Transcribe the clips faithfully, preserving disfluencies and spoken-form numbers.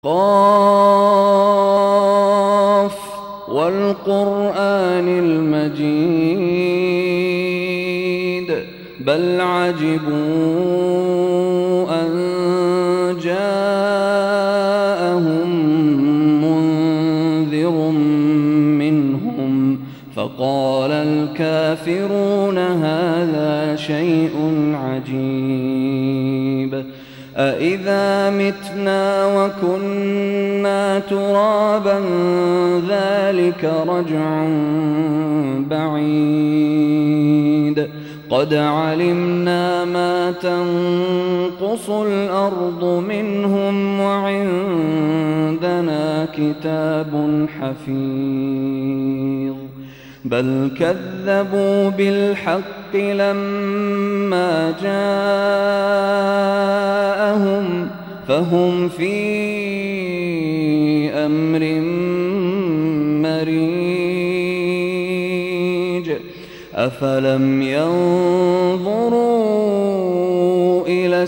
قاف والقرآن المجيد بل عجبوا أن جاءهم منذر منهم فقال الكافرون هذا شيء عجيب أإذا متنا وكنا ترابا ذلك رجع بعيد قد علمنا ما تنقص الأرض منهم وعندنا كتاب حفيظ بل كذبوا بالحق لما جاءهم فهم في أمر مريج أفلم ينظروا إلى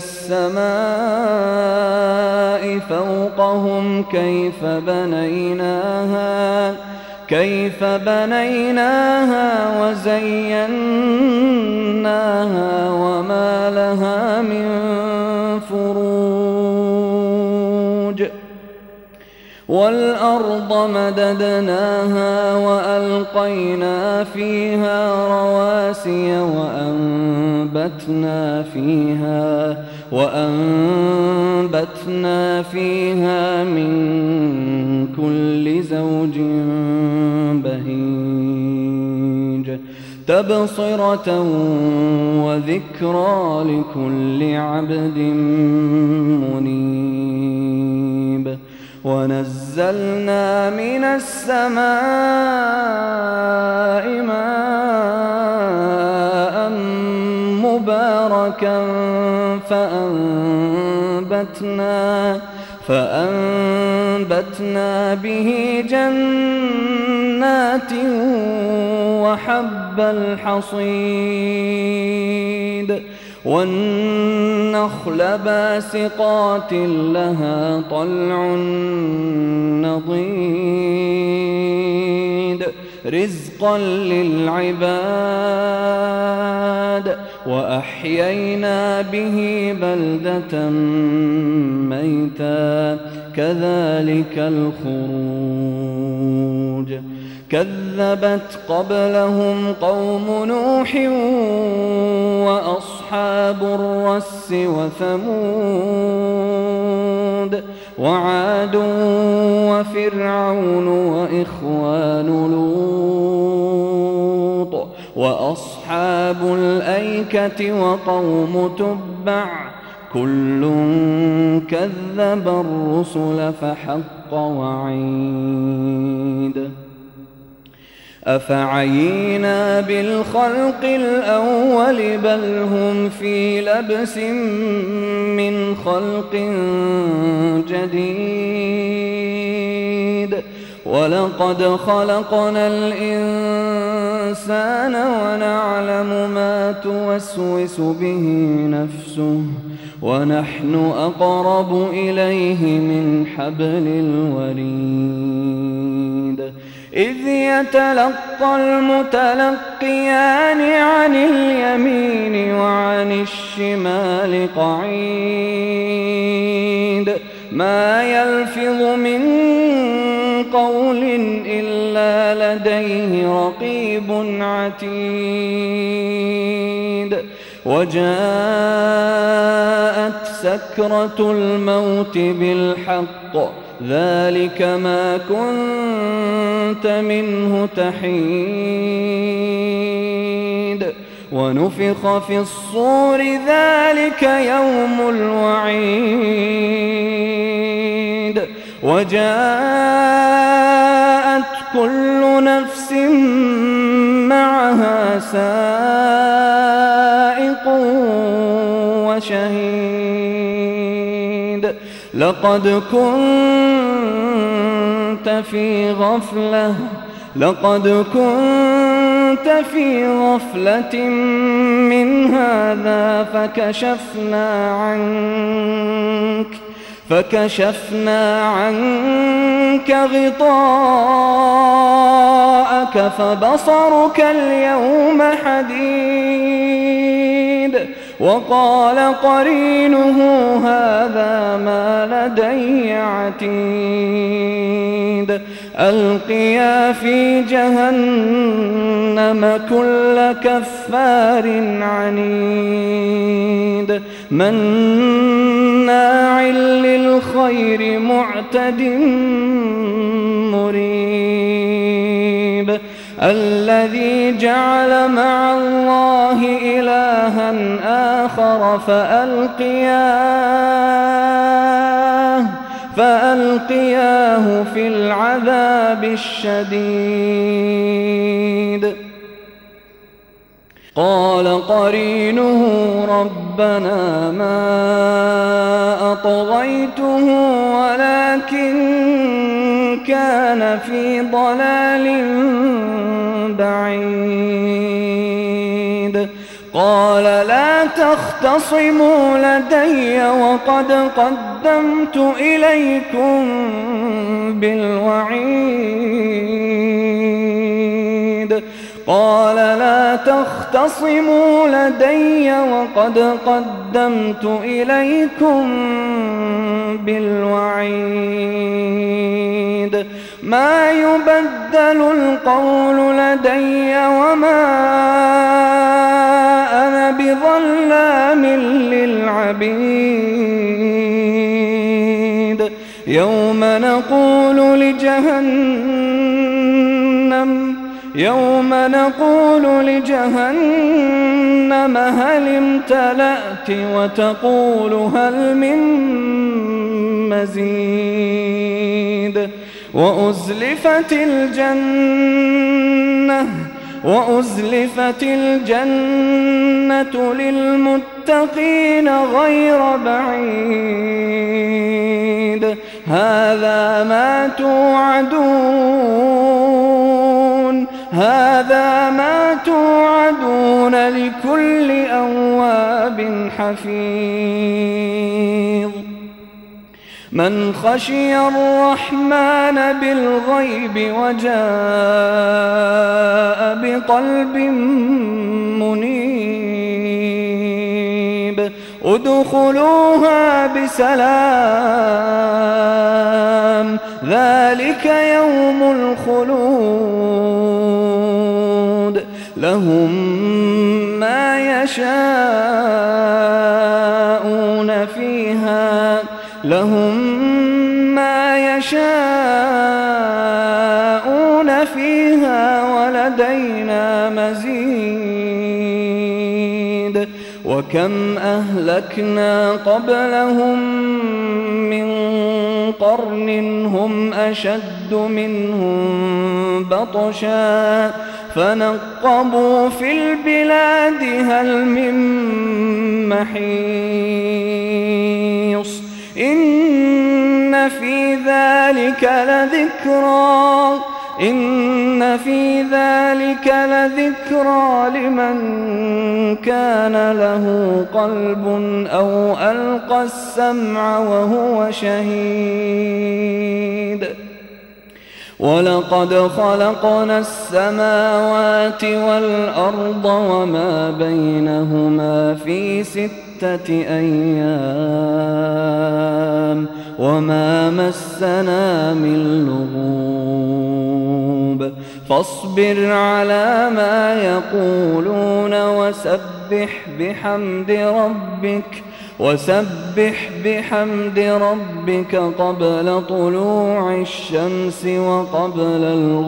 السماء فوقهم كيف بنيناها كيف بنيناها وزيناها وما لها من فروج والأرض مددناها وألقينا فيها رواسي وأنبتنا فيها وأنبتنا فيها من كل زوج بهيج تبصرة وذكرى لكل عبد منيب ونزلنا من السماء ماء مباركا فأنبتنا فأنبتنا به جنات وحب الحصيد والنخل باسقات لها طلع نضيد رزقا للعباد وأحيينا به بلدة ميتا كذلك الخروج كذبت قبلهم قوم نوح وأصحاب الرس وثمود وعاد وفرعون وإخوان لوط وأصحاب الأيكة وقوم تبع كل كذب الرسل فحق وعيد أفعينا بالخلق الأول بل هم في لبس من خلق جديد ولقد خلقنا الإنسان ونعلم ما توسوس به نفسه ونحن أقرب إليه من حبل الوريد إذ يتلقى المتلقيان عن اليمين وعن الشمال قعيد ما يلفظ من قول إلا لديه رقيب عتيد وجاءت سكرة الموت بالحق ذلك ما كنت منه تحيد ونفخ في الصور ذلك يوم الوعيد وجاءت كل نفس معها سائق وشهيد لقد كنت في غفلة لقد كنت في غفلة من هذا فكشفنا عنك فكشفنا عنك غطاءك فبصرك اليوم حديد. وقال قرينه هذا ما لدي عتيد. ألقيا في جهنم كل كفار عنيد مناع للخير معتد مريب. الذي جعل مع الله إلها آخر فألقياه فألقياه في العذاب الشديد. قال قرينه ربنا ما أطغيته ولكن كان في ضلال بعيد. قال لا تختصموا لدي وقد قدمت إليكم بالوعيد. قال لا تختصموا لدي وقد قدمت إليكم بالوعيد. ما يبدل القول لدي وما أنا بظلام للعبيد. يوم نقول لجهنم يوم نقول لجهنم هل امتلأت وتقول هل من مزيد. وأزلفت الجنة وأزلفت الجنة للمتقين غير بعيد. هذا ما توعدون هذا ما توعدون لكل أواب حفيظ. من خشي الرحمن بالغيب وجاء بقلب منيب. ادخلوها بسلام ذلك يوم الخلود. لهم ما يشاءون فيها لهم ما يشاءون فيها ولدينا مزيد. وكم أهلكنا قبلهم من قرن هم أشد منهم بطشا فنقبوا في البلاد هل من محيص. إن في ذلك لذكرى إن في ذلك لذكرى لمن كان له قلب أو ألقى السمع وهو شهيد. ولقد خلقنا السماوات والأرض وما بينهما في ستة أيام وما مسنا من لغوب. فاصبر على ما يقولون وسبح بحمد ربك وسبح بحمد ربك قبل طلوع الشمس وقبل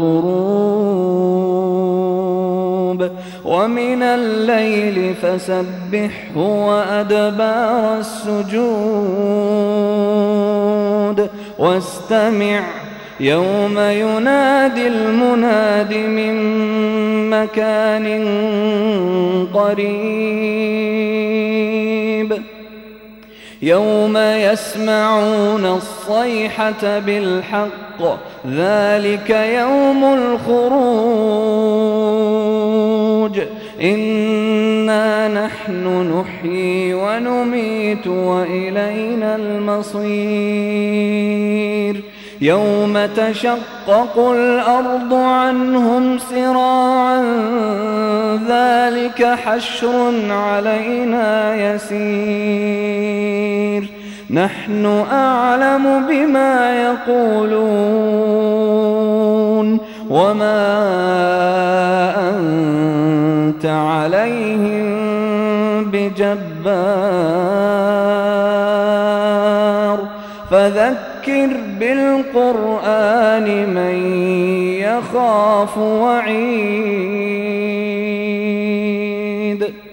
الغروب ومن الليل فسبحه وأدبار السجود. واستمع يوم ينادي المناد من مكان قريب. يوم يسمعون الصيحة بالحق ذلك يوم الخروج. إنا نحن نحيي ونميت وإلينا المصير يوم تشقق الأرض عنهم سراعا ذلك حشر علينا يسير نحن أعلم بما يقولون وما أنت عليهم بجبار فذكر بالقرآن من يخاف وعيد.